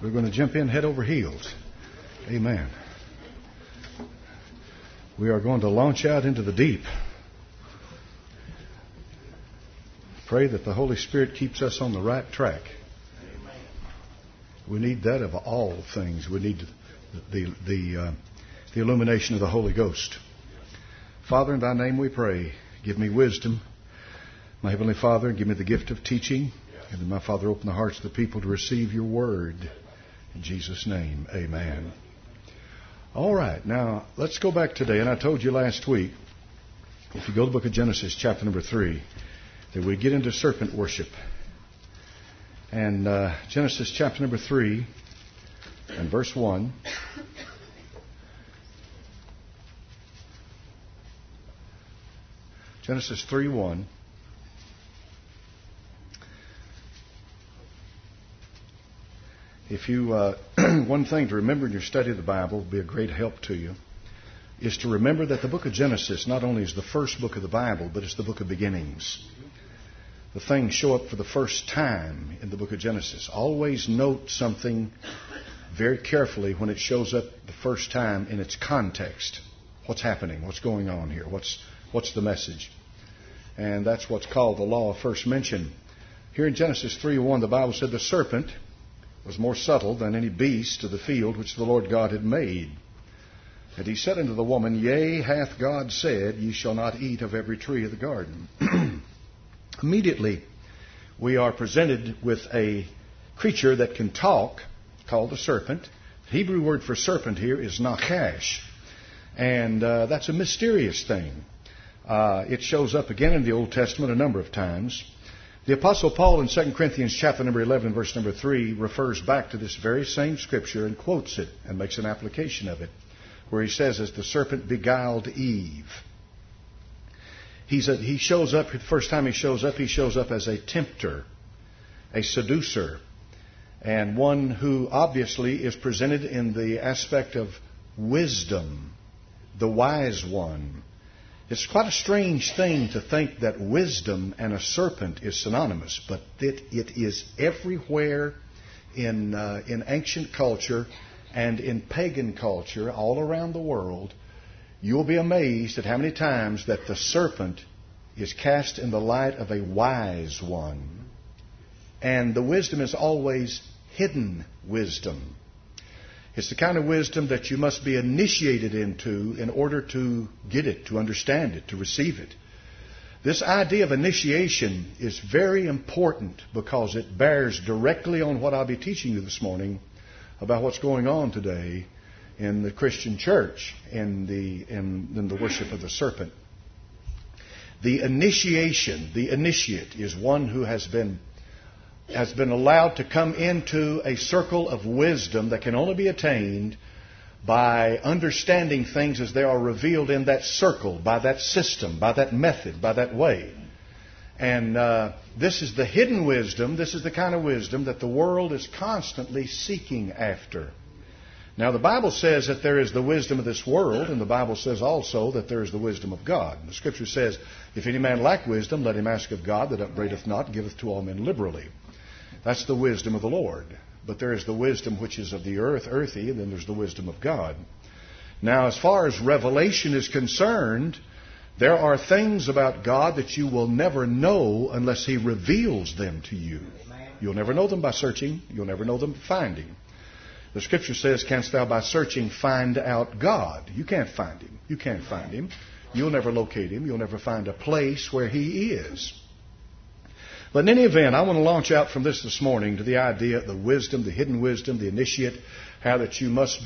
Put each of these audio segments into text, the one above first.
We're going to jump in head over heels. Amen. We are going to launch out into the deep. Pray that the Holy Spirit keeps us on the right track. We need that of all things. We need the illumination of the Holy Ghost. Father, in Thy name we pray. Give me wisdom. My Heavenly Father, give me the gift of teaching. And then, my Father, open the hearts of the people to receive Your Word. In Jesus' name, amen. All right, now let's go back today. And I told you last week, if you go to the book of Genesis, chapter number 3, that we get into serpent worship. And Genesis chapter number 3 and verse 1. Genesis 3:1. If you, one thing to remember in your study of the Bible, will be a great help to you, is to remember that the book of Genesis not only is the first book of the Bible, but it's the book of beginnings. The things show up for the first time in the book of Genesis. Always note something very carefully when it shows up the first time in its context. What's happening? What's going on here? What's the message? And that's what's called the law of first mention. Here in Genesis 3:1, the Bible said the serpent was more subtle than any beast of the field which the Lord God had made. And he said unto the woman, Yea, hath God said, Ye shall not eat of every tree of the garden. Immediately, we are presented with a creature that can talk, called the serpent. The Hebrew word for serpent here is nachash. And that's a mysterious thing. It shows up again in the Old Testament a number of times. The Apostle Paul in 2 Corinthians chapter number 11, verse number 3, refers back to this very same scripture and quotes it and makes an application of it, where he says, as the serpent beguiled Eve. He shows up, the first time he shows up as a tempter, a seducer, and one who obviously is presented in the aspect of wisdom, the wise one. It's quite a strange thing to think that wisdom and a serpent is synonymous, but it is everywhere in ancient culture and in pagan culture all around the world. You'll be amazed at how many times that the serpent is cast in the light of a wise one. And the wisdom is always hidden wisdom. It's the kind of wisdom that you must be initiated into in order to get it, to understand it, to receive it. This idea of initiation is very important because it bears directly on what I'll be teaching you this morning about what's going on today in the Christian church, in the worship of the serpent. The initiation, the initiate, is one who has been allowed to come into a circle of wisdom that can only be attained by understanding things as they are revealed in that circle, by that system, by that method, by that way. And this is the hidden wisdom. This is the kind of wisdom that the world is constantly seeking after. Now, the Bible says that there is the wisdom of this world, and the Bible says also that there is the wisdom of God. The Scripture says, if any man lack wisdom, let him ask of God, that upbraideth not, giveth to all men liberally. That's the wisdom of the Lord. But there is the wisdom which is of the earthy, and then there's the wisdom of God. Now, as far as revelation is concerned, there are things about God that you will never know unless He reveals them to you. You'll never know them by searching. You'll never know them by finding. The Scripture says, canst thou by searching find out God? You can't find Him. You can't find Him. You'll never locate Him. You'll never find a place where He is. But in any event, I want to launch out from this morning to the idea of the wisdom, the hidden wisdom, the initiate, how that you must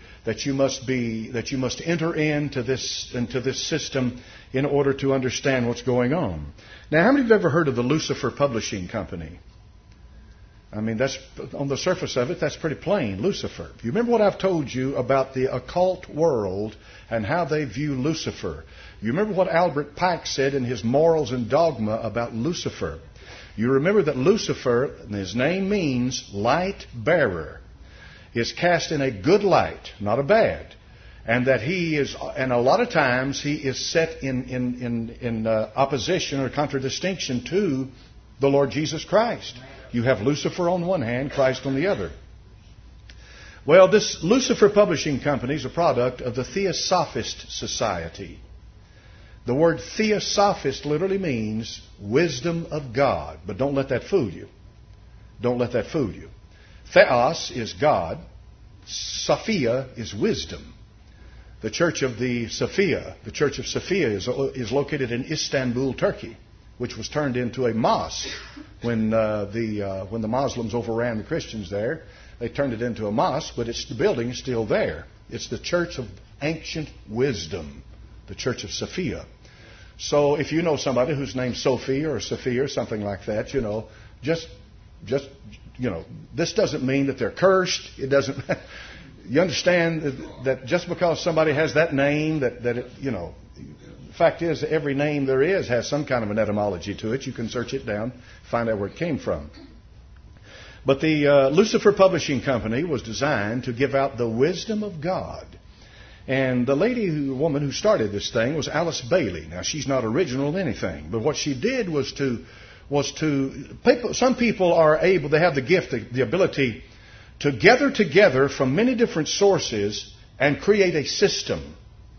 enter into this system in order to understand what's going on. Now, how many of you have ever heard of the Lucifer Publishing Company? I mean, that's on the surface of it, that's pretty plain, Lucifer. You remember what I've told you about the occult world and how they view Lucifer? You remember what Albert Pike said in his Morals and Dogma about Lucifer? You remember that Lucifer, his name means light bearer, is cast in a good light, not a bad. And that he is, and a lot of times he is set in opposition or contradistinction to the Lord Jesus Christ. You have Lucifer on one hand, Christ on the other. Well, this Lucifer Publishing Company is a product of the Theosophist Society. The word Theosophist literally means wisdom of God. But don't let that fool you. Don't let that fool you. Theos is God. Sophia is wisdom. The Church of Sophia is located in Istanbul, Turkey, which was turned into a mosque when the Muslims overran the Christians there. They turned it into a mosque, but the building is still there. It's the Church of Ancient Wisdom, the Church of Sophia. So if you know somebody who's named Sophie or Sophia or something like that, just this doesn't mean that they're cursed. It doesn't. You understand that just because somebody has that name, the fact is that every name there is has some kind of an etymology to it. You can search it down, find out where it came from. But the Lucifer Publishing Company was designed to give out the wisdom of God. And the woman who started this thing was Alice Bailey. Now, she's not original in anything, but what she did was some people are able, they have the gift, the ability to gather together from many different sources and create a system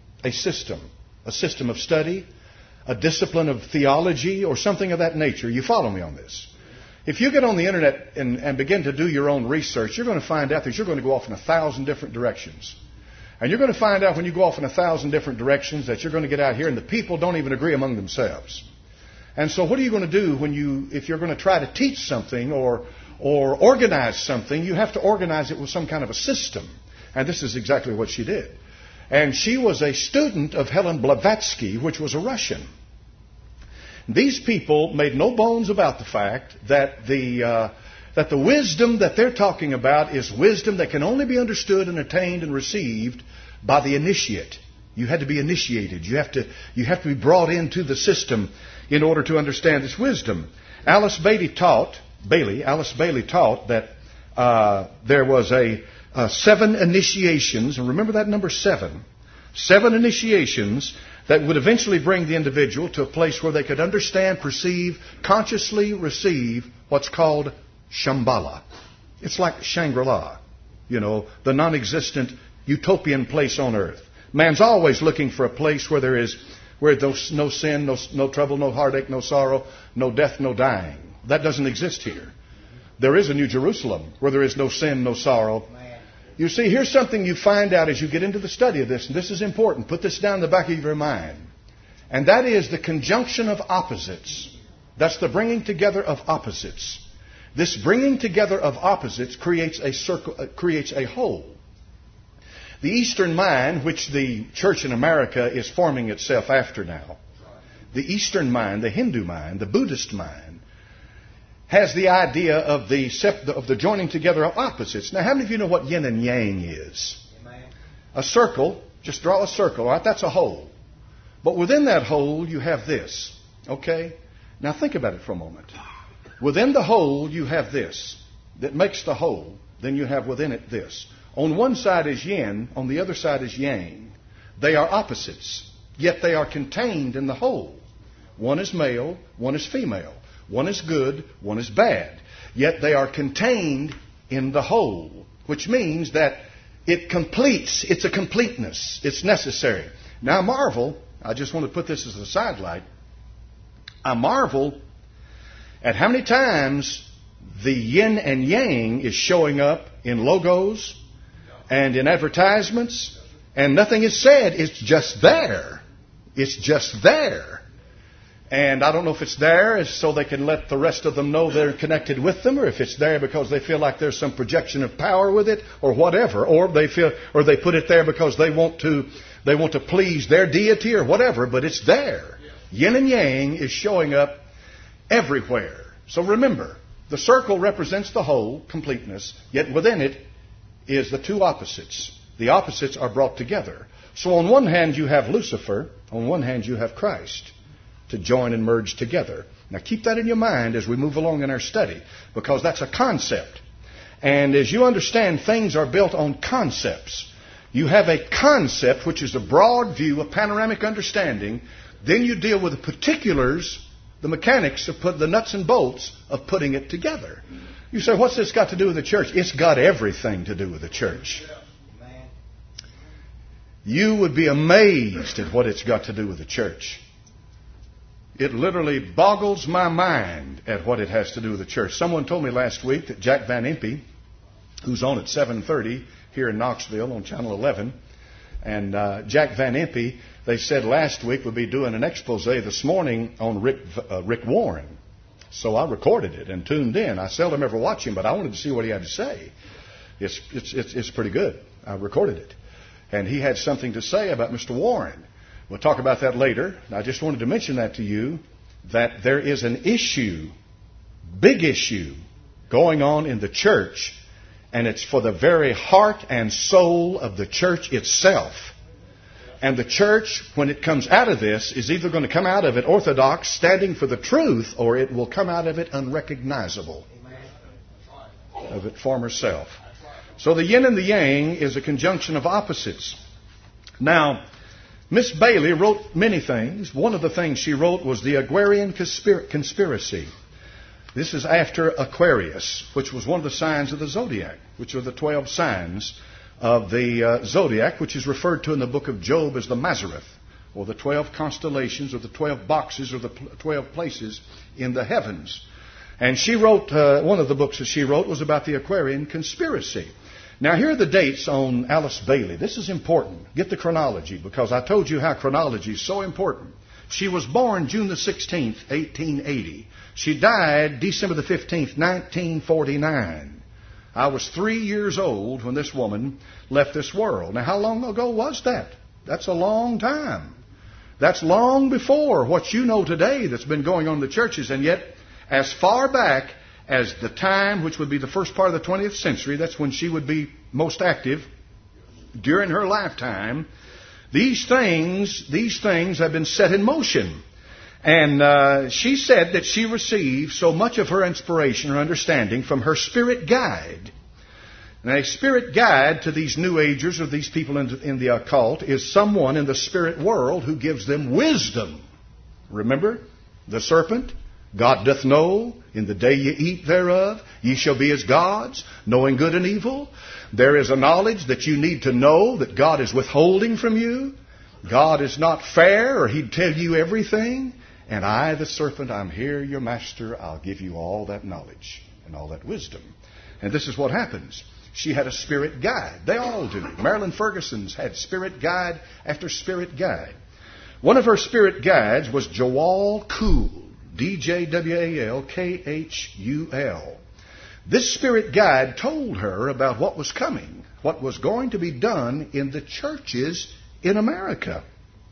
of study, a discipline of theology, or something of that nature. You follow me on this? If you get on the internet and begin to do your own research, you're going to find out that you're going to go off in 1,000 different directions. And you're going to find out when you go off in 1,000 different directions that you're going to get out here and the people don't even agree among themselves. And so what are you going to do if you're going to try to teach something or organize something? You have to organize it with some kind of a system. And this is exactly what she did. And she was a student of Helen Blavatsky, which was a Russian. These people made no bones about the fact that the wisdom that they're talking about is wisdom that can only be understood and attained and received by the initiate. You had to be initiated. You have to be brought into the system in order to understand this wisdom. Alice Bailey taught that there was 7 initiations, and remember that number 7. 7 initiations that would eventually bring the individual to a place where they could understand, perceive, consciously receive what's called Shambhala. It's like Shangri-La, the non-existent utopian place on earth. Man's always looking for a place where there's no sin, no trouble, no heartache, no sorrow, no death, no dying. That doesn't exist here. There is a New Jerusalem where there is no sin, no sorrow. You see, here's something you find out as you get into the study of this, and this is important. Put this down in the back of your mind. And that is the conjunction of opposites. That's the bringing together of opposites. This bringing together of opposites creates a whole. The Eastern mind, which the church in America is forming itself after now, the Eastern mind, the Hindu mind, the Buddhist mind, has the idea of the joining together of opposites. Now, how many of you know what yin and yang is? A circle, just draw a circle, all right? That's a hole. But within that hole, you have this, okay? Now, think about it for a moment. Within the hole, you have this that makes the hole. Then you have within it this. On one side is yin, on the other side is yang. They are opposites, yet they are contained in the whole. One is male, one is female. One is good, one is bad. Yet they are contained in the whole, which means that it completes. It's a completeness. It's necessary. Now I marvel, I just want to put this as a sidelight, I marvel at how many times the yin and yang is showing up in logos and in advertisements, and nothing is said. It's just there. It's just there. And I don't know if it's there so they can let the rest of them know they're connected with them, or if it's there because they feel like there's some projection of power with it, or whatever, or they put it there because they want to please their deity or whatever. But it's there. Yin and yang is showing up everywhere. So remember, the circle represents the whole, completeness. Yet within it is the two opposites. The opposites are brought together. So on one hand you have Lucifer, on one hand you have Christ, to join and merge together. Now keep that in your mind as we move along in our study, because that's a concept. And as you understand, things are built on concepts. You have a concept, which is a broad view, a panoramic understanding. Then you deal with the particulars, the mechanics of the nuts and bolts of putting it together. You say, what's this got to do with the church? It's got everything to do with the church. You would be amazed at what it's got to do with the church. It literally boggles my mind at what it has to do with the church. Someone told me last week that Jack Van Impe, who's on at 7:30 here in Knoxville on Channel 11, and Jack Van Impe, they said last week would be doing an expose this morning on Rick Warren. So I recorded it and tuned in. I seldom ever watch him, but I wanted to see what he had to say. It's pretty good. I recorded it. And he had something to say about Mr. Warren. We'll talk about that later. I just wanted to mention that to you, that there is an issue, big issue, going on in the church, and it's for the very heart and soul of the church itself. And the church, when it comes out of this, is either going to come out of it orthodox, standing for the truth, or it will come out of it unrecognizable of its former self. So the yin and the yang is a conjunction of opposites. Now, Miss Bailey wrote many things. One of the things she wrote was the Aquarian Conspiracy. This is after Aquarius, which was one of the signs of the zodiac, which are the 12 signs of the zodiac, which is referred to in the book of Job as the Mazareth, or the 12 constellations, or the 12 boxes, or the 12 places in the heavens. And she wrote, one of the books that she wrote was about the Aquarian Conspiracy. Now, here are the dates on Alice Bailey. This is important. Get the chronology, because I told you how chronology is so important. She was born June the 16th, 1880. She died December the 15th, 1949. I was 3 years old when this woman left this world. Now, how long ago was that? That's a long time. That's long before what you know today that's been going on in the churches. And yet, as far back as the time, which would be the first part of the 20th century, that's when she would be most active during her lifetime, these things have been set in motion. And she said that she received so much of her inspiration or understanding from her spirit guide. Now, a spirit guide to these New Agers or these people in the occult is someone in the spirit world who gives them wisdom. Remember the serpent? God doth know, in the day ye eat thereof, ye shall be as gods, knowing good and evil. There is a knowledge that you need to know that God is withholding from you. God is not fair, or He'd tell you everything. And I, the serpent, I'm here, your master. I'll give you all that knowledge and all that wisdom. And this is what happens. She had a spirit guide. They all do. Marilyn Ferguson's had spirit guide after spirit guide. One of her spirit guides was Djwhal Khul. D-J-W-A-L-K-H-U-L. This spirit guide told her about what was coming, what was going to be done in the churches in America.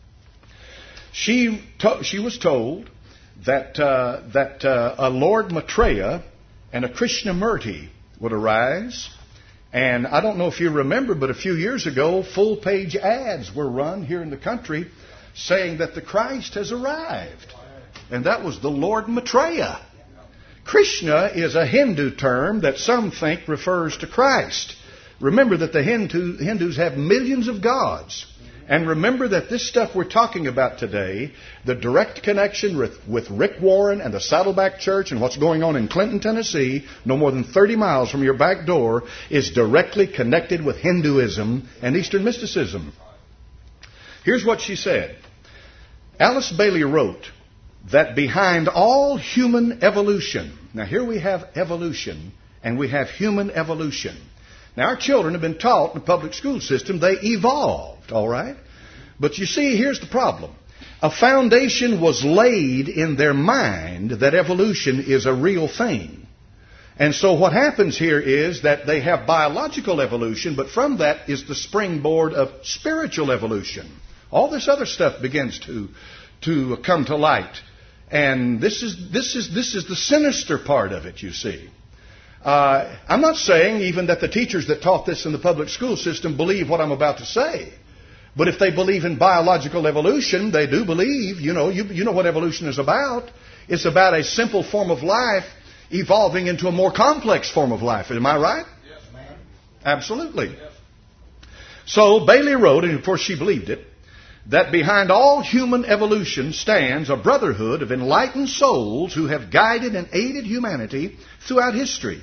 She was told that a Lord Maitreya and a Krishnamurti would arise. And I don't know if you remember, but a few years ago, full-page ads were run here in the country saying that the Christ has arrived. And that was the Lord Maitreya. Krishna is a Hindu term that some think refers to Christ. Remember that the Hindus have millions of gods. And remember that this stuff we're talking about today, the direct connection with Rick Warren and the Saddleback Church and what's going on in Clinton, Tennessee, no more than 30 miles from your back door, is directly connected with Hinduism and Eastern mysticism. Here's what she said. Alice Bailey wrote that behind all human evolution, now here we have evolution and we have human evolution. Now our children have been taught in the public school system they evolved, all right? But you see, here's the problem. A foundation was laid in their mind that evolution is a real thing. And so what happens here is that they have biological evolution, but from that is the springboard of spiritual evolution. All this other stuff begins to come to light. And this is the sinister part of it, you see. I'm not saying even that the teachers that taught this in the public school system believe what I'm about to say. But if they believe in biological evolution, they do believe, you know what evolution is about. It's about a simple form of life evolving into a more complex form of life. Am I right? Yes, ma'am. Absolutely. Yes. So Bailey wrote, and of course she believed it, that behind all human evolution stands a brotherhood of enlightened souls who have guided and aided humanity throughout history.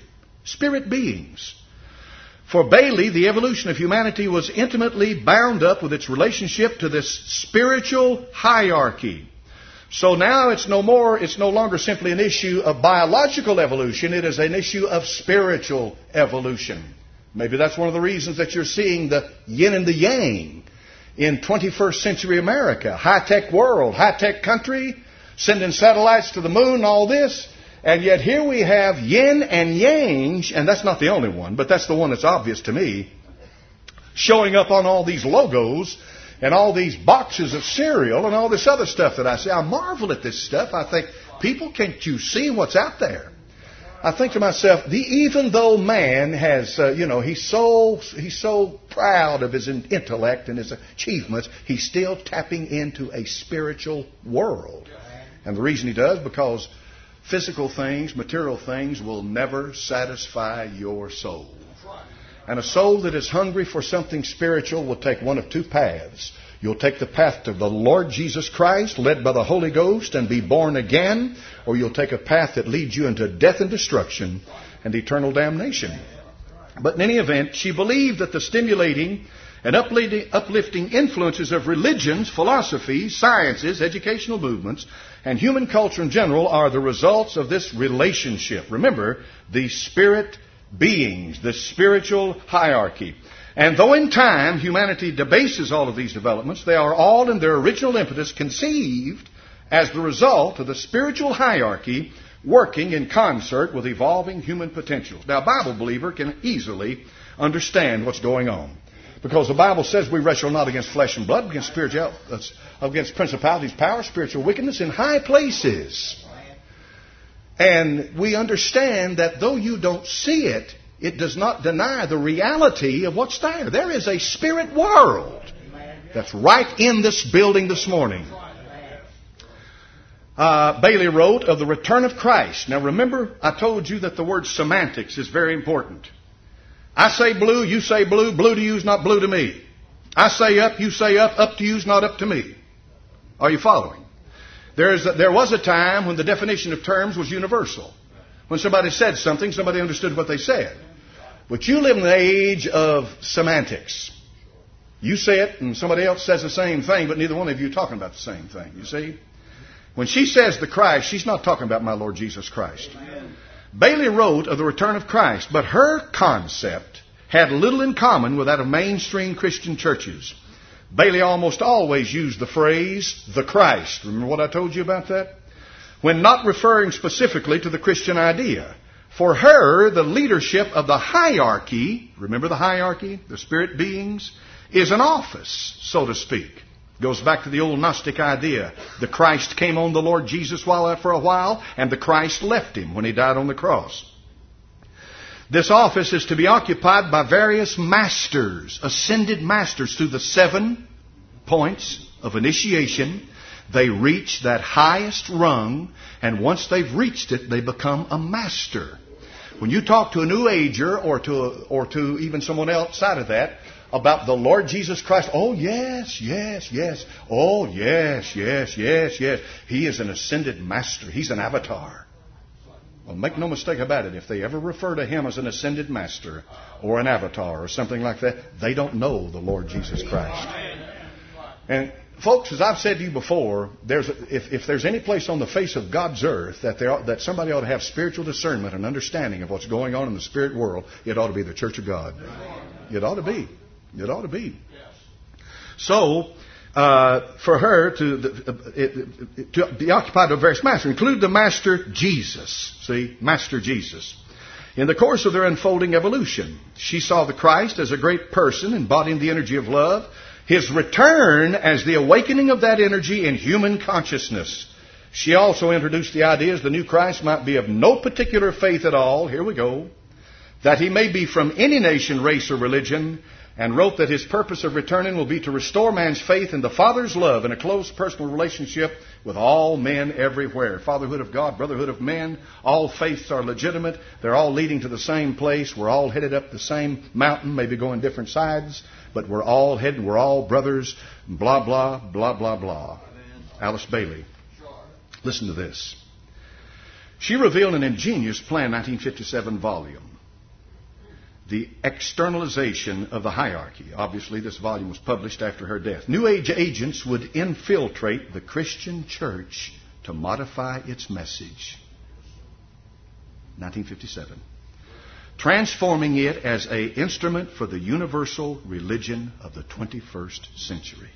Spirit beings. For Bailey, the evolution of humanity was intimately bound up with its relationship to this spiritual hierarchy. So now it's no longer simply an issue of biological evolution, it is an issue of spiritual evolution. Maybe that's one of the reasons that you're seeing the yin and the yang in 21st century America. High-tech world, high-tech country, sending satellites to the moon, all this. And yet here we have yin and yang, and that's not the only one, but that's the one that's obvious to me, showing up on all these logos and all these boxes of cereal and all this other stuff that I see. I marvel at this stuff. I think, people, can't you see what's out there? I think to myself, even though man has, he's so proud of his intellect and his achievements, he's still tapping into a spiritual world. And the reason he does, because physical things, material things will never satisfy your soul. And a soul that is hungry for something spiritual will take one of two paths. You'll take the path to the Lord Jesus Christ, led by the Holy Ghost, and be born again, or you'll take a path that leads you into death and destruction and eternal damnation. But in any event, she believed that the stimulating and uplifting influences of religions, philosophies, sciences, educational movements, and human culture in general are the results of this relationship. Remember, the spirit beings, the spiritual hierarchy. And though in time humanity debases all of these developments, they are all in their original impetus conceived as the result of the spiritual hierarchy working in concert with evolving human potentials. Now, a Bible believer can easily understand what's going on, because the Bible says we wrestle not against flesh and blood, but against principalities, power, spiritual wickedness in high places. And we understand that though you don't see it, it does not deny the reality of what's there. There is a spirit world that's right in this building this morning. Bailey wrote of the return of Christ. Now remember, I told you that the word semantics is very important. I say blue, you say blue. Blue to you is not blue to me. I say up, you say up to you is not up to me. Are you following? There was a time when the definition of terms was universal. When somebody said something, somebody understood what they said. But you live in the age of semantics. You say it and somebody else says the same thing, but neither one of you are talking about the same thing. You see? When she says the Christ, she's not talking about my Lord Jesus Christ. Bailey wrote of the return of Christ, but her concept had little in common with that of mainstream Christian churches. Bailey almost always used the phrase, the Christ. Remember what I told you about that? When not referring specifically to the Christian idea. For her, the leadership of the hierarchy, remember the hierarchy, the spirit beings, is an office, so to speak. Goes back to the old Gnostic idea. The Christ came on the Lord Jesus for a while, and the Christ left him when he died on the cross. This office is to be occupied by various masters, ascended masters, through the 7 points of initiation. They reach that highest rung, and once they've reached it, they become a master. When you talk to a New Ager or to even someone outside of that about the Lord Jesus Christ, oh yes, yes, yes, oh yes, yes, yes, yes, he is an ascended master. He's an avatar. Well, make no mistake about it. If they ever refer to him as an ascended master or an avatar or something like that, they don't know the Lord Jesus Christ. And folks, as I've said to you before, if there's any place on the face of God's earth that somebody ought to have spiritual discernment and understanding of what's going on in the spirit world, it ought to be the Church of God. It ought to be. It ought to be. So, for her to be occupied with various masters, include the Master Jesus. See, Master Jesus. In the course of their unfolding evolution, she saw the Christ as a great person embodying the energy of love, his return as the awakening of that energy in human consciousness. She also introduced the ideas the new Christ might be of no particular faith at all. Here we go. That he may be from any nation, race, or religion, and wrote that his purpose of returning will be to restore man's faith in the Father's love in a close personal relationship with all men everywhere. Fatherhood of God, brotherhood of men, all faiths are legitimate. They're all leading to the same place. We're all headed up the same mountain, maybe going different sides, but we're all headed, we're all brothers, blah, blah, blah, blah, blah. Alice Bailey. Listen to this. She revealed an ingenious plan, 1957 volume. the externalization of the hierarchy. Obviously, this volume was published after her death. New Age agents would infiltrate the Christian church to modify its message. 1957. Transforming it as an instrument for the universal religion of the 21st century.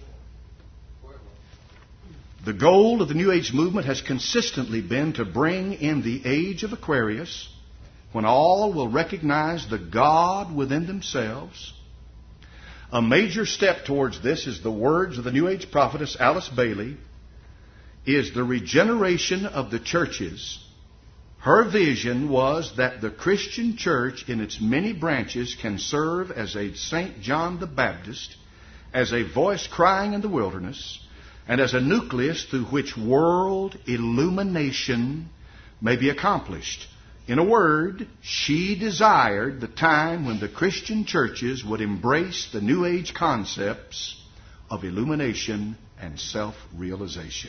The goal of the New Age movement has consistently been to bring in the age of Aquarius, when all will recognize the God within themselves. A major step towards this is the words of the New Age prophetess Alice Bailey, is the regeneration of the churches. Her vision was that the Christian church in its many branches can serve as a St. John the Baptist, as a voice crying in the wilderness, and as a nucleus through which world illumination may be accomplished. In a word, she desired the time when the Christian churches would embrace the New Age concepts of illumination and self-realization.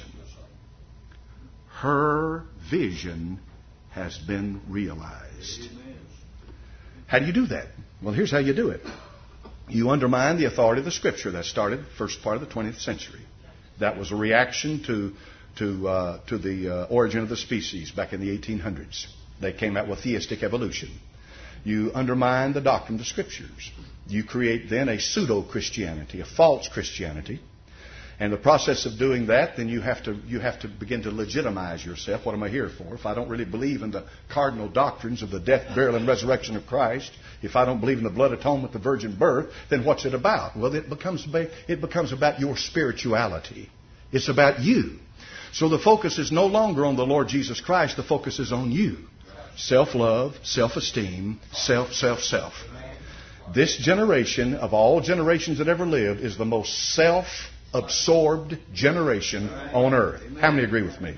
Her vision has been realized. How do you do that? Well, here's how you do it. You undermine the authority of the Scripture. That started first part of the 20th century. That was a reaction to the origin of the species back in the 1800s. They came out with theistic evolution. You undermine the doctrine of the Scriptures. You create then a pseudo-Christianity, a false Christianity. And the process of doing that, then you have to begin to legitimize yourself. What am I here for? If I don't really believe in the cardinal doctrines of the death, burial, and resurrection of Christ, if I don't believe in the blood atonement, the virgin birth, then what's it about? Well, it becomes about your spirituality. It's about you. So the focus is no longer on the Lord Jesus Christ. The focus is on you. Self-love, self-esteem, self. This generation of all generations that ever lived is the most self-absorbed generation on earth. How many agree with me?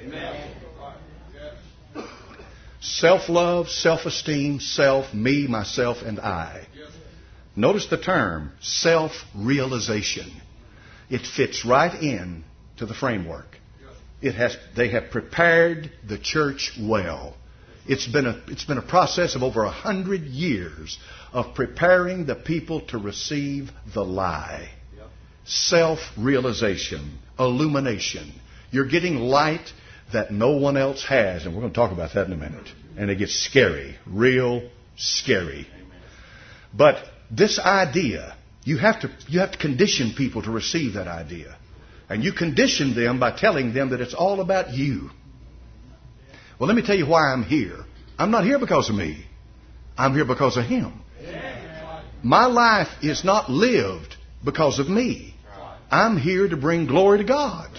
Self-love, self-esteem, self, me, myself, and I. Notice the term, self-realization. It fits right in to the framework. They have prepared the church well. It's been a process of over 100 years of preparing the people to receive the lie. Self-realization, illumination. You're getting light that no one else has, and we're going to talk about that in a minute. And it gets scary, real scary. But this idea, you have to condition people to receive that idea. And you condition them by telling them that it's all about you. Well, let me tell you why I'm here. I'm not here because of me. I'm here because of Him. My life is not lived because of me. I'm here to bring glory to God.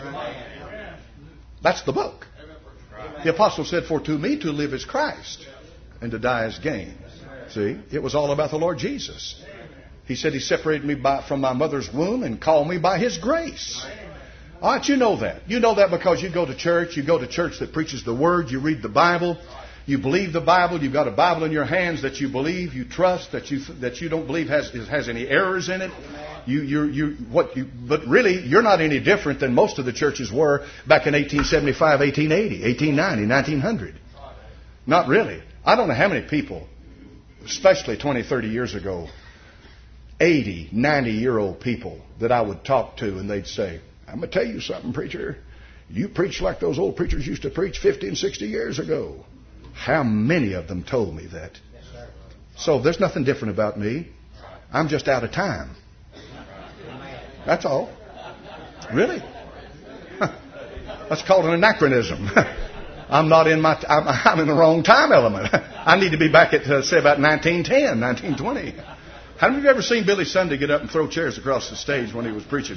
That's the book. The apostle said, "For to me to live is Christ, and to die is gain." See, it was all about the Lord Jesus. He said He separated me from my mother's womb and called me by His grace. All right, you know that. You know that because you go to church. You go to church that preaches the Word. You read the Bible. You believe the Bible. You've got a Bible in your hands that you believe, you trust, that you don't believe has any errors in it. But really, you're not any different than most of the churches were back in 1875, 1880, 1890, 1900. Not really. I don't know how many people, especially 20, 30 years ago, 80, 90-year-old people that I would talk to, and they'd say, "I'm going to tell you something, preacher. You preach like those old preachers used to preach 50 and 60 years ago." How many of them told me that? So there's nothing different about me. I'm just out of time. That's all. Really? That's called an anachronism. I'm in the wrong time element. I need to be back at, say, about 1910, 1920. How many of you ever seen Billy Sunday get up and throw chairs across the stage when he was preaching?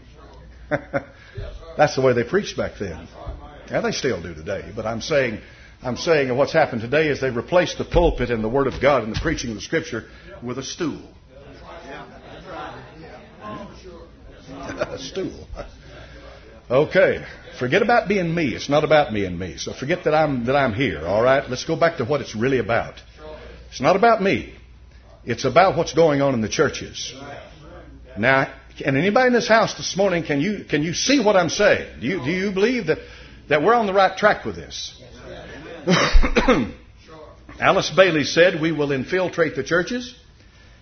That's the way they preached back then. Yeah, they still do today. But I'm saying what's happened today is they've replaced the pulpit and the Word of God and the preaching of the Scripture with a stool. A stool. Okay. Forget about being me. It's not about me and me. So forget that I'm here. All right. Let's go back to what it's really about. It's not about me. It's about what's going on in the churches. Now, and anybody in this house this morning, can you see what I'm saying? Do you believe that we're on the right track with this? Alice Bailey said, "We will infiltrate the churches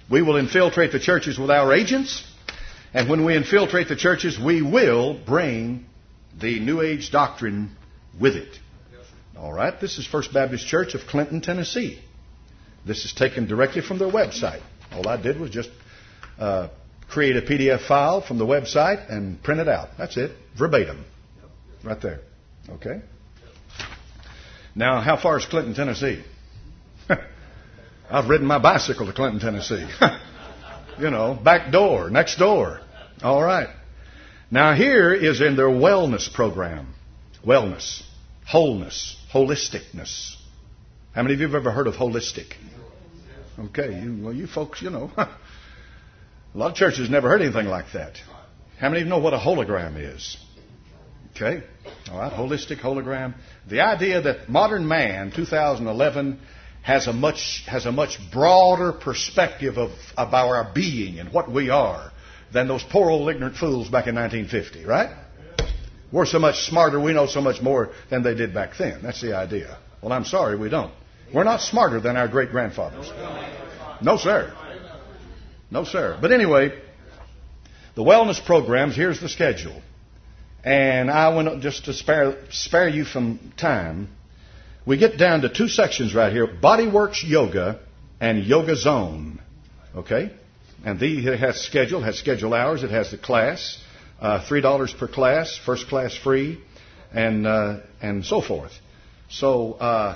We will infiltrate the churches with our agents. And when we infiltrate the churches, we will bring the New Age doctrine with it. All right. This is First Baptist Church of Clinton, Tennessee. This is taken directly from their website. All I did was just create a PDF file from the website and print it out. That's it. Verbatim. Right there. Okay. Now, how far is Clinton, Tennessee? I've ridden my bicycle to Clinton, Tennessee. You know, back door, next door. All right. Now, here is in their wellness program. Wellness. Wholeness. Holisticness. How many of you have ever heard of holistic? Okay. You folks, you know. A lot of churches never heard anything like that. How many of you know what a hologram is? Okay. All right. Holistic, hologram. The idea that modern man, 2011, has a much broader perspective of our being and what we are than those poor old ignorant fools back in 1950, right? We're so much smarter, we know so much more than they did back then. That's the idea. Well, I'm sorry, we don't. We're not smarter than our great-grandfathers. No, sir. No, sir. But anyway, the wellness programs, here's the schedule. And I went, just to spare you from time, we get down to two sections right here, Bodyworks Yoga and Yoga Zone. Okay? And it has schedule hours, it has the class, $3 per class, first class free, and so forth. So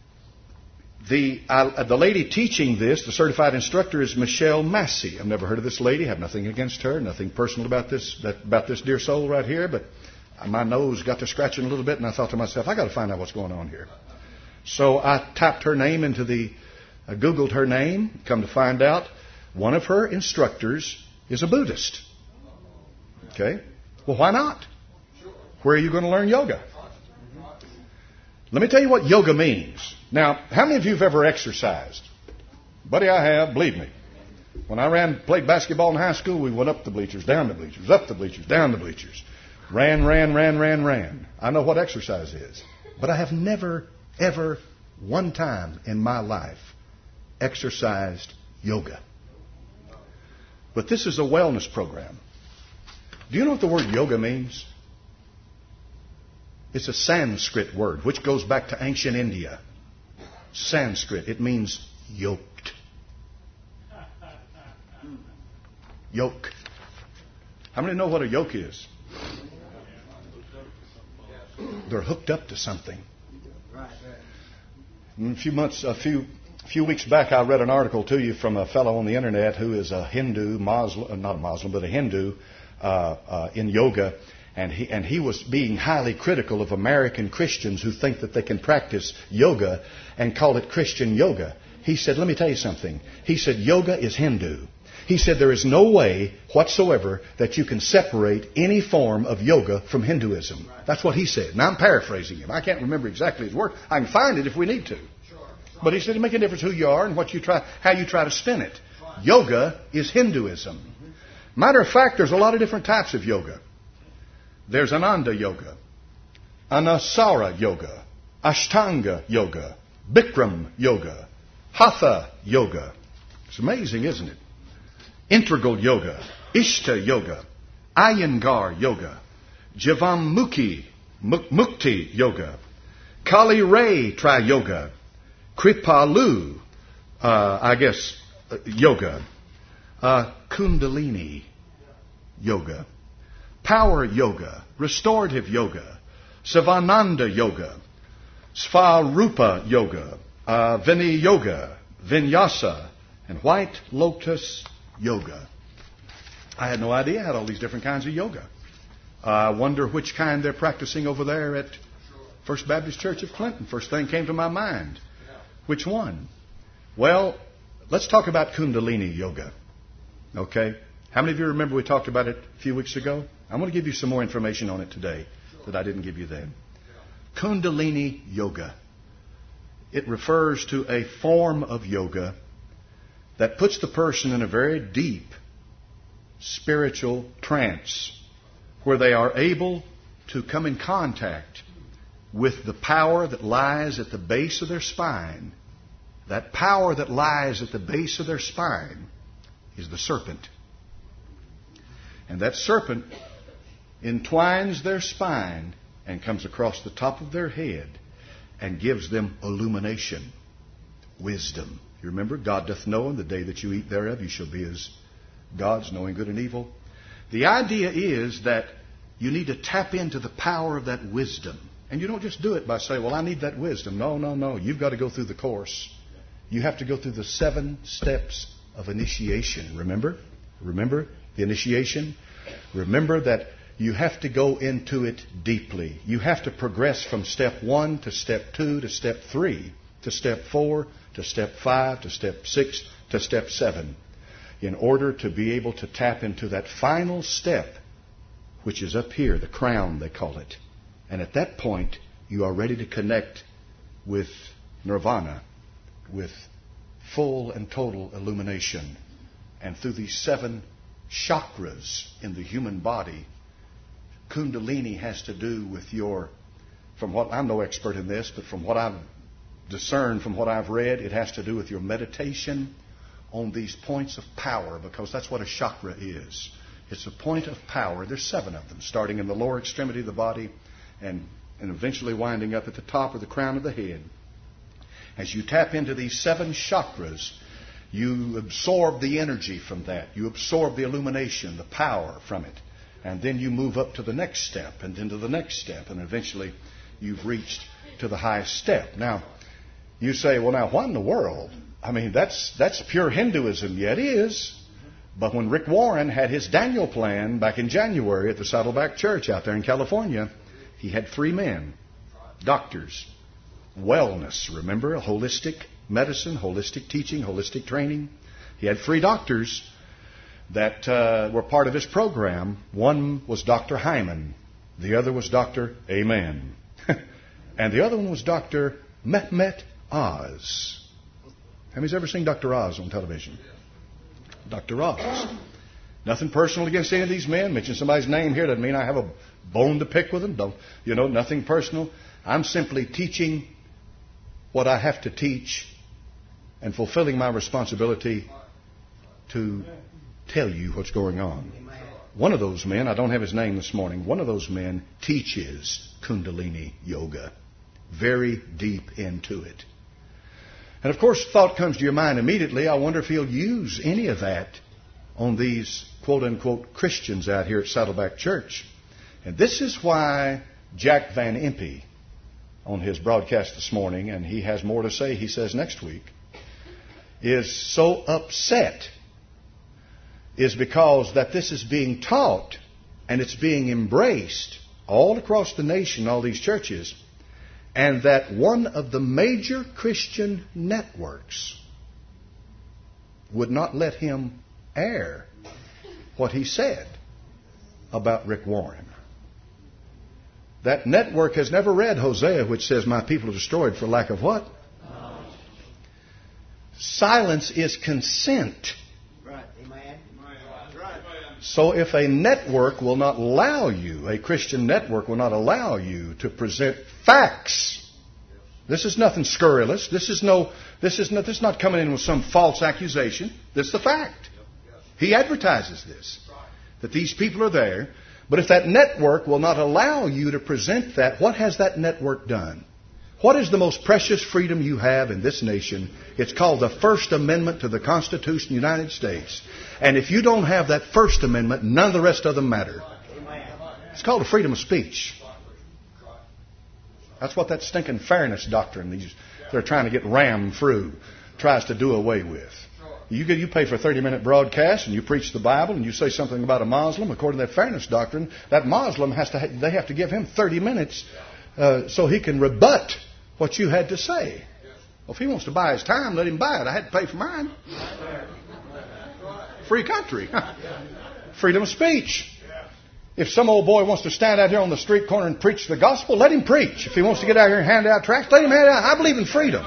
the lady teaching this, the certified instructor, is Michelle Massey. I've never heard of this lady, have nothing against her, nothing personal about this dear soul right here, but my nose got to scratching a little bit, and I thought to myself, I got to find out what's going on here. So I typed her name I Googled her name, come to find out, one of her instructors is a Buddhist. Okay? Well, why not? Where are you going to learn yoga? Let me tell you what yoga means. Now, how many of you have ever exercised? Buddy, I have, believe me. When I played basketball in high school, we went up the bleachers, down the bleachers, up the bleachers, down the bleachers. Ran. I know what exercise is. But I have never, ever, one time in my life exercised yoga. But this is a wellness program. Do you know what the word yoga means? It's a Sanskrit word, which goes back to ancient India. Sanskrit. It means yoked. Yoke. How many know what a yoke is? They're hooked up to something. A few weeks back, I read an article to you from a fellow on the internet who is a Hindu, not a Muslim, but a Hindu in yoga, and he was being highly critical of American Christians who think that they can practice yoga and call it Christian yoga. He said, let me tell you something. He said, yoga is Hindu. He said, there is no way whatsoever that you can separate any form of yoga from Hinduism. That's what he said. Now, I'm paraphrasing him. I can't remember exactly his word. I can find it if we need to. But he said, it makes a difference who you are and how you try to spin it. Yoga is Hinduism. Matter of fact, there's a lot of different types of yoga. There's Ananda Yoga, Anusara Yoga, Ashtanga Yoga, Bikram Yoga, Hatha Yoga. It's amazing, isn't it? Integral Yoga, Ishta Yoga, Iyengar Yoga, Jivamukhi Mukti Yoga, Kali Ray Tri Yoga, Kripalu, Yoga, Kundalini Yoga, Power Yoga, Restorative Yoga, Sivananda Yoga, Svarupa Yoga, Vini Yoga, Vinyasa, and White Lotus Yoga. I had no idea I had all these different kinds of yoga. I wonder which kind they're practicing over there at First Baptist Church of Clinton. First thing came to my mind. Which one? Well, let's talk about Kundalini Yoga. Okay? How many of you remember we talked about it a few weeks ago? I'm going to give you some more information on it today that I didn't give you then. Kundalini Yoga. It refers to a form of yoga that puts the person in a very deep spiritual trance where they are able to come in contact with the power that lies at the base of their spine. That power that lies at the base of their spine is the serpent. And that serpent entwines their spine and comes across the top of their head and gives them illumination, wisdom. You remember, God doth know in the day that you eat thereof, you shall be as gods, knowing good and evil. The idea is that you need to tap into the power of that wisdom. And you don't just do it by saying, well, I need that wisdom. No. You've got to go through the course. You have to go through the 7 steps of initiation. Remember the initiation? Remember that you have to go into it deeply. You have to progress from step 1 to step 2 to step 3 to step 4 to step 5 to step 6 to step 7 in order to be able to tap into that final step, which is up here, the crown they call it. And at that point, you are ready to connect with nirvana, with full and total illumination. And through these 7 chakras in the human body, Kundalini has to do with your, from what, I'm no expert in this, but from what I've discerned, from what I've read, it has to do with your meditation on these points of power, because that's what a chakra is. It's a point of power. There's 7 of them, starting in the lower extremity of the body and eventually winding up at the top or the crown of the head. As you tap into these 7 chakras, you absorb the energy from that. You absorb the illumination, the power from it. And then you move up to the next step and into the next step. And eventually you've reached to the highest step. Now, you say, well, now, what in the world? I mean, that's pure Hinduism. Yeah, it is. But when Rick Warren had his Daniel plan back in January at the Saddleback Church out there in California, he had 3 men, doctors, wellness, remember, holistic medicine, holistic teaching, holistic training. He had 3 doctors that were part of his program. One was Dr. Hyman. The other was Dr. Amen. And the other one was Dr. Mehmet Oz. How many's ever seen Dr. Oz on television? Dr. Oz. Nothing personal against any of these men. Mention somebody's name here doesn't mean I have a bone to pick with them. Don't, nothing personal. I'm simply teaching what I have to teach and fulfilling my responsibility to tell you what's going on. One of those men, I don't have his name this morning, one of those men teaches Kundalini Yoga. Very deep into it. And of course, thought comes to your mind immediately, I wonder if he'll use any of that on these quote-unquote Christians out here at Saddleback Church. And this is why Jack Van Impe, on his broadcast this morning, and he has more to say, he says, next week, is so upset, is because that this is being taught and it's being embraced all across the nation, all these churches, and that one of the major Christian networks would not let him air what he said about Rick Warren. That network has never read Hosea, which says, my people are destroyed for lack of what? Silence is consent. Right. Amen. Right. So if a network will not allow you, a Christian network will not allow you to present facts. This is nothing scurrilous. This is not coming in with some false accusation. This is the fact. He advertises this, that these people are there. But if that network will not allow you to present that, what has that network done? What is the most precious freedom you have in this nation? It's called the First Amendment to the Constitution of the United States. And if you don't have that First Amendment, none of the rest of them matter. It's called the freedom of speech. That's what that stinking fairness doctrine they're trying to get rammed through tries to do away with. You pay for a 30-minute broadcast and you preach the Bible and you say something about a Muslim, according to that fairness doctrine, that Muslim they have to give him 30 minutes so he can rebut what you had to say. Well, if he wants to buy his time, let him buy it. I had to pay for mine. Free country. Freedom of speech. If some old boy wants to stand out here on the street corner and preach the gospel, let him preach. If he wants to get out here and hand out tracts, let him hand out. I believe in freedom.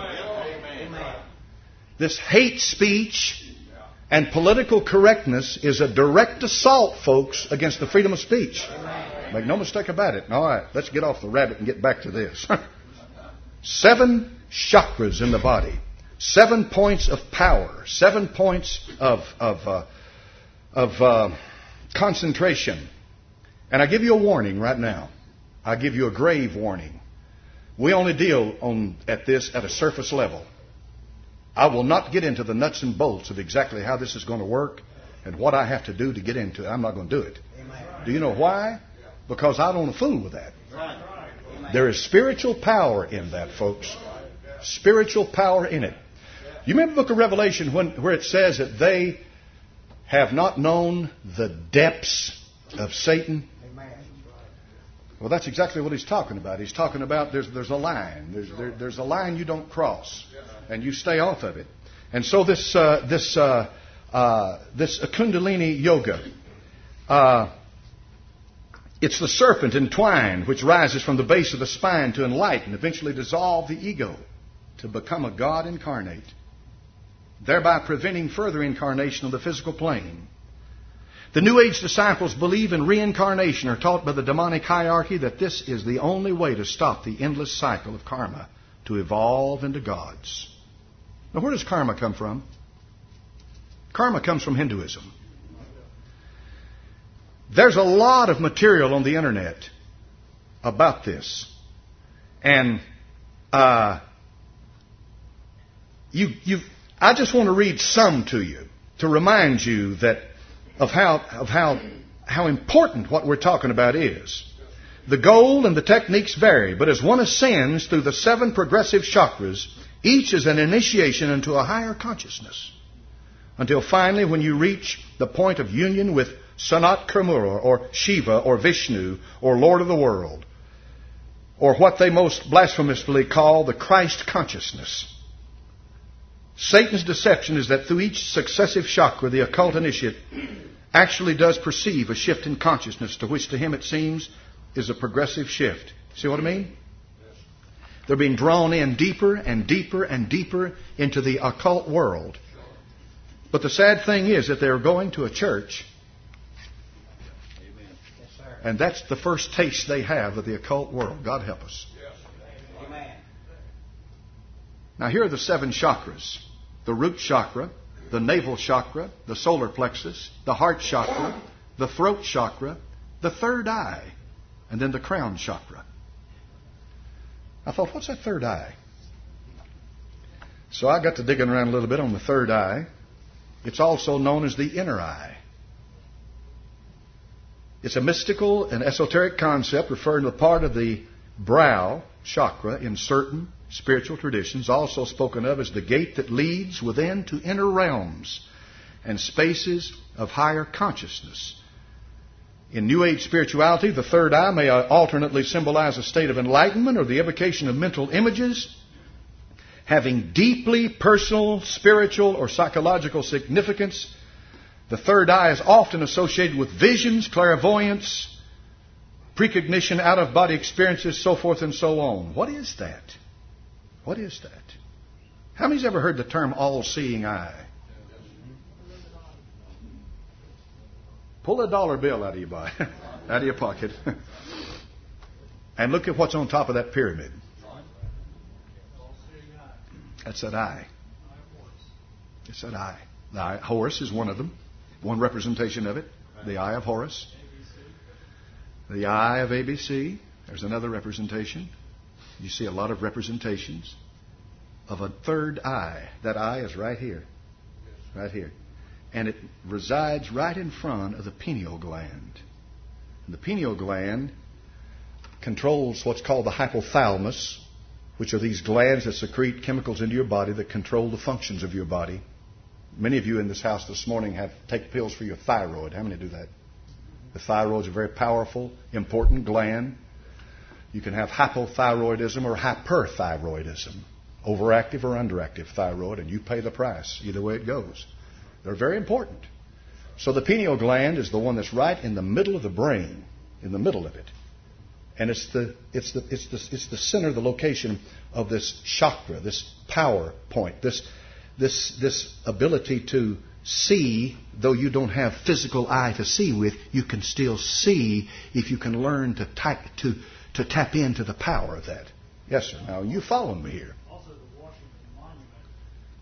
This hate speech and political correctness is a direct assault, folks, against the freedom of speech. Make no mistake about it. All right, let's get off the rabbit and get back to this. 7 chakras in the body. 7 points of power, 7 points of concentration. And I give you a warning right now. I give you a grave warning. We only deal at this at a surface level. I will not get into the nuts and bolts of exactly how this is going to work and what I have to do to get into it. I'm not going to do it. Do you know why? Because I don't want to fool with that. There is spiritual power in that, folks. Spiritual power in it. You remember the book of Revelation where it says that they have not known the depths of Satan? Well, that's exactly what he's talking about. He's talking about there's a line. There's a line you don't cross, and you stay off of it. And so this Kundalini Yoga, it's the serpent entwined which rises from the base of the spine to enlighten, eventually dissolve the ego, to become a God incarnate, thereby preventing further incarnation on the physical plane. The New Age disciples believe in reincarnation, are taught by the demonic hierarchy that this is the only way to stop the endless cycle of karma, to evolve into gods. Now, where does karma come from? Karma comes from Hinduism. There's a lot of material on the internet about this. And I just want to read some to you to remind you that of how important what we're talking about is. The goal and the techniques vary, but as one ascends through the 7 progressive chakras, each is an initiation into a higher consciousness. Until finally, when you reach the point of union with Sanat Kumara, or Shiva, or Vishnu, or Lord of the world, or what they most blasphemously call the Christ consciousness. Satan's deception is that through each successive chakra, the occult initiate actually does perceive a shift in consciousness, to which to him it seems is a progressive shift. See what I mean? They're being drawn in deeper and deeper and deeper into the occult world. But the sad thing is that they're going to a church, and that's the first taste they have of the occult world. God help us. Now here are the 7 chakras. The root chakra, the navel chakra, the solar plexus, the heart chakra, the throat chakra, the third eye, and then the crown chakra. I thought, what's that third eye? So I got to digging around a little bit on the third eye. It's also known as the inner eye. It's a mystical and esoteric concept referring to the part of the brow chakra in certain spiritual traditions, also spoken of as the gate that leads within to inner realms and spaces of higher consciousness. In New Age spirituality, the third eye may alternately symbolize a state of enlightenment or the evocation of mental images having deeply personal, spiritual, or psychological significance. The third eye is often associated with visions, clairvoyance, precognition, out-of-body experiences, so forth and so on. What is that? What is that? How many's ever heard the term all-seeing eye? Pull a dollar bill out of your pocket, and look at what's on top of that pyramid. That's that eye. It's that eye. The eye. Horus is one of them. One representation of it. The eye of Horus. The eye of ABC. There's another representation. You see a lot of representations of a third eye. That eye is right here. Right here. And it resides right in front of the pineal gland. And the pineal gland controls what's called the hypothalamus, which are these glands that secrete chemicals into your body that control the functions of your body. Many of you in this house this morning take pills for your thyroid. How many do that? The thyroid is a very powerful, important gland. You can have hypothyroidism or hyperthyroidism, overactive or underactive thyroid, and you pay the price. Either way it goes. They're very important. So the pineal gland is the one that's right in the middle of the brain, in the middle of it. And it's the center, the location of this chakra, this power point, this ability to see, though you don't have physical eye to see with, you can still see if you can learn to tap into the power of that. Yes, sir. Now, you following me here. Also, the Washington Monument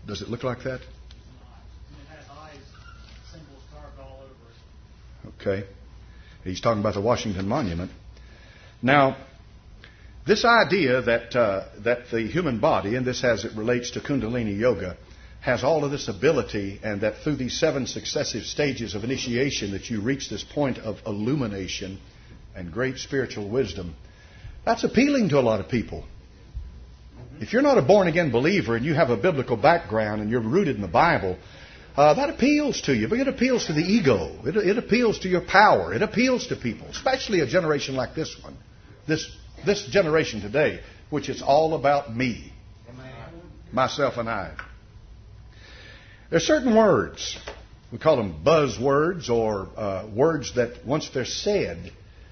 Does it look like that? It has eyes, symbols carved all over it. Okay. He's talking about the Washington Monument. Now, this idea that the human body, and this as it relates to Kundalini Yoga, has all of this ability, and that through these 7 successive stages of initiation that you reach this point of illumination and great spiritual wisdom, that's appealing to a lot of people. If you're not a born-again believer and you have a biblical background and you're rooted in the Bible, that appeals to you. But it appeals to the ego. It appeals to your power. It appeals to people, especially a generation like this one. This generation today, which is all about me, myself and I. There are certain words, we call them buzzwords, or words that once they're said,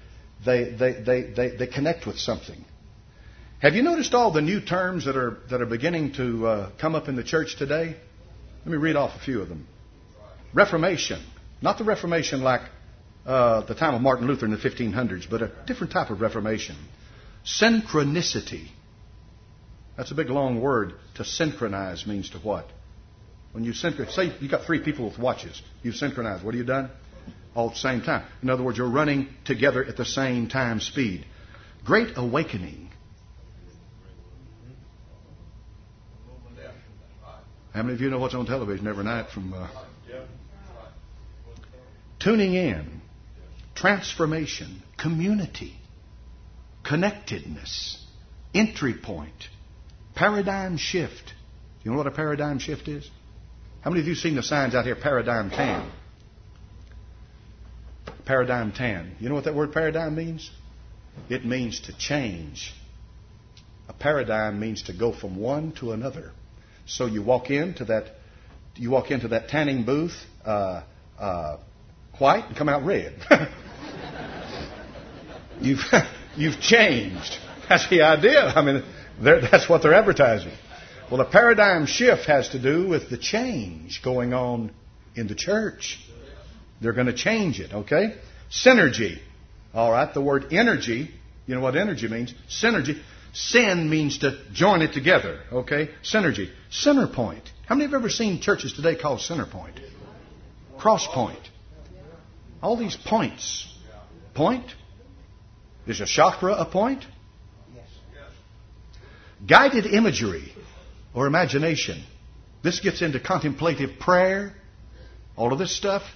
they connect with something. Have you noticed all the new terms that are beginning to come up in the church today? Let me read off a few of them. Reformation, not the Reformation like the time of Martin Luther in the 1500s, but a different type of Reformation. Synchronicity. That's a big long word. To synchronize means to what? When you synchronize, say you got 3 people with watches. You synchronize. What have you done? All at the same time. In other words, you're running together at the same time speed. Great awakening. How many of you know what's on television every night from tuning in, transformation, community, connectedness, entry point, paradigm shift. You know what a paradigm shift is? How many of you seen the signs out here, paradigm tan? Paradigm tan. You know what that word paradigm means? It means to change. A paradigm means to go from one to another. So you walk into that tanning booth white and come out red. You've changed. That's the idea. I mean, that's what they're advertising. Well, a paradigm shift has to do with the change going on in the church. They're going to change it, okay? Synergy. All right, the word energy, you know what energy means? Synergy. Sin means to join it together, okay? Synergy. Center point. How many have ever seen churches today called center point? Cross point. All these points. Point. Is a chakra a point? Guided imagery or imagination. This gets into contemplative prayer. All of this stuff.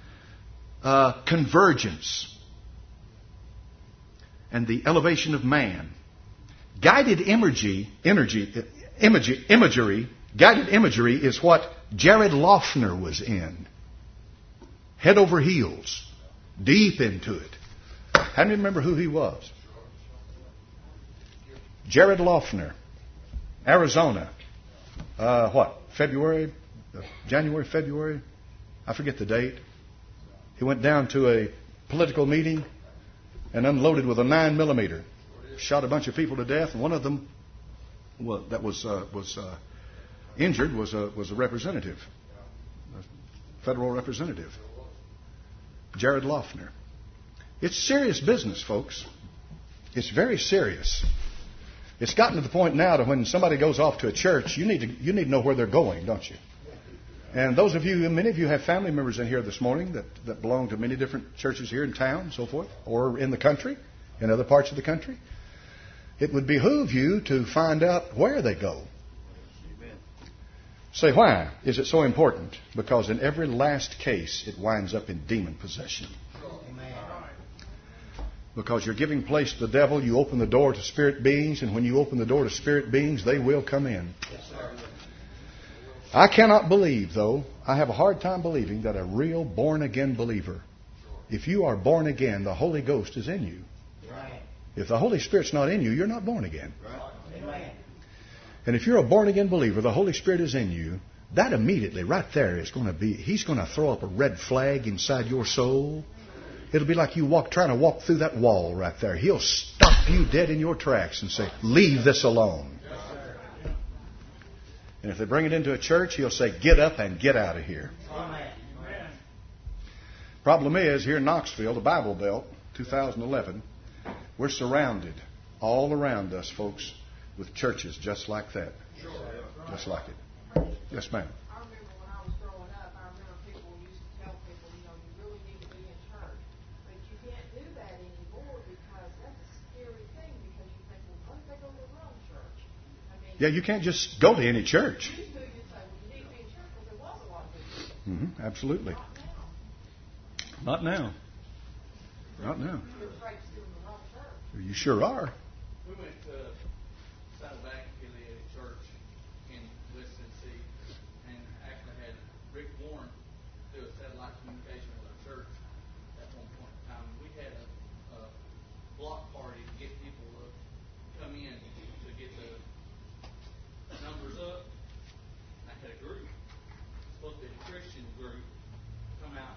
Convergence. And the elevation of man. Guided imagery, guided imagery is what Jared Loughner was in. Head over heels. Deep into it. How many remember who he was? Jared Loughner. Arizona. January, February? I forget the date. He went down to a political meeting and unloaded with a 9mm. Shot a bunch of people to death, and one of them that was injured was a representative, a federal representative, Jared Loughner. It's serious business, folks. It's very serious. It's gotten to the point now that when somebody goes off to a church, you need to know where they're going, don't you? And those of you, many of you have family members in here this morning that belong to many different churches here in town, and so forth, or in the country, in other parts of the country. It would behoove you to find out where they go. Amen. Say, why is it so important? Because in every last case, it winds up in demon possession. Amen. Because you're giving place to the devil, you open the door to spirit beings, and when you open the door to spirit beings, they will come in. Yes, sir. I cannot believe, though, I have a hard time believing that a real born-again believer, if you are born again, the Holy Ghost is in you. If the Holy Spirit's not in you, you're not born again. Right. And if you're a born-again believer, the Holy Spirit is in you, that immediately, right there, is going to be, He's going to throw up a red flag inside your soul. It'll be like you trying to walk through that wall right there. He'll stop you dead in your tracks and say, leave this alone. And if they bring it into a church, He'll say, get up and get out of here. Amen. Problem is, here in Knoxville, the Bible Belt, 2011, we're surrounded all around us, folks, with churches just like that. Just like it. preach. Yes, ma'am. I remember when I was growing up, I remember people used to tell people, you know, you really need to be in church. But you can't do that anymore because that's a scary thing because you think, well, what if they go to the wrong church? I mean, Yeah, you can't just go to any church. used to, you'd say, well, you need to be in church because there was a lot of good churches. Absolutely. Not now. Not now. Not now. You're afraid to go to the wrong church. You sure are. We went to Saddleback Affiliated Church in West Tennessee and actually had Rick Warren do a satellite communication with our church at one point in time. We had a block party to get people to come in to get the numbers up. I had a group, supposed to be a Christian group, come out.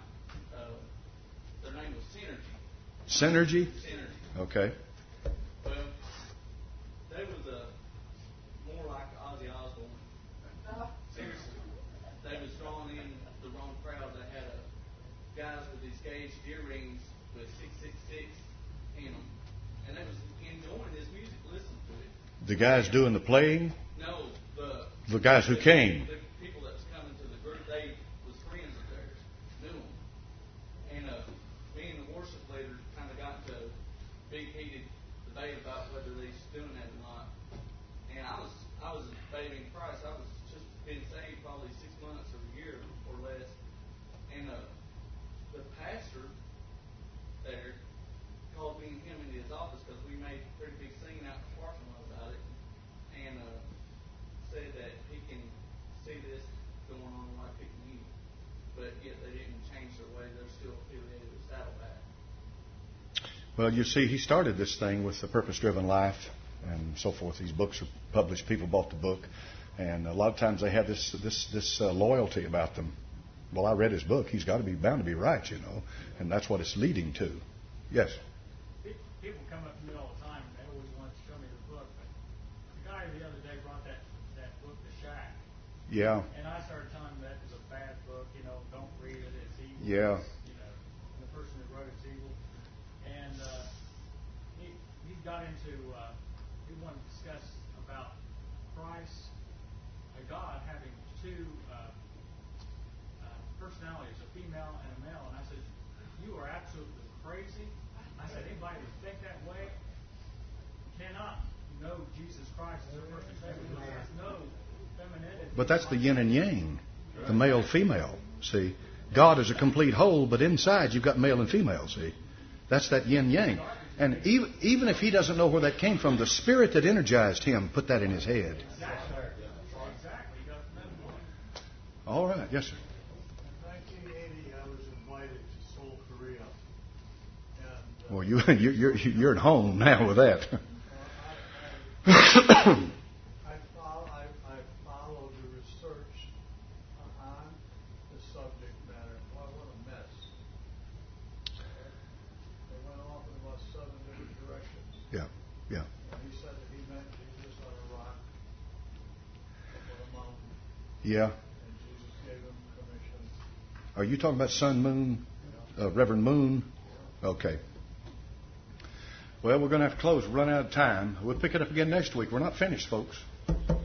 Their name was Synergy. Synergy? Synergy. Okay. Well, they was more like Ozzy Osbourne. Seriously. They was drawing in the wrong crowd. They had guys with these gauged earrings with 666 in them. And they was enjoying this music, listening to it. The guys doing the playing? No, The guys who came. The people that was coming to the group, they was friends of theirs, knew them. And me and the worship leader kind of got into a big heated debate about whether they was doing that or not. And I was a baby in Christ. I was just been saved probably 6 months or a year or less. And the pastor there called me and him into his office because we made a pretty big scene out in the parking lot about it. And said that he can see this going on like he can, but yet they didn't change their way. They're still affiliated with Saddleback. Well, you see, he started this thing with the Purpose-Driven Life and so forth. These books are published. People bought the book, and a lot of times they have this loyalty about them. Well, I read his book. He's got to be bound to be right, you know, and that's what it's leading to. Yes. People come up to me all the time, and they always want to show me the book. But the guy the other day brought that book, The Shack. Yeah. And I started telling him that was a bad book. You know, don't read it. It's evil. Yeah. You know, and the person who wrote it's evil. And he got into he wanted to discuss about Christ, a God having two personalities, a female and a male. And I said, you are absolutely crazy. I said, anybody who think that way cannot know Jesus Christ as their personal Savior. There's no femininity. But that's the yin and yang, the male, female. See, God is a complete whole, but inside you've got male and female. See, that's that yin yang. And even if he doesn't know where that came from, the spirit that energized him put that in his head. Exactly. All right, yes, sir. In 1980, I was invited to Seoul, Korea. And, Well, you're at home now with that. I followed the research on the subject matter. Well, what a mess. They went off in about 7 different directions. Yeah. And he said that he met Jesus on a rock up on a mountain, Yeah. and Jesus gave him commission. Are you talking about Sun Moon, Reverend Moon? Okay. Well, we're going to have to close. We'll run out of time. We'll pick it up again next week. We're not finished, folks.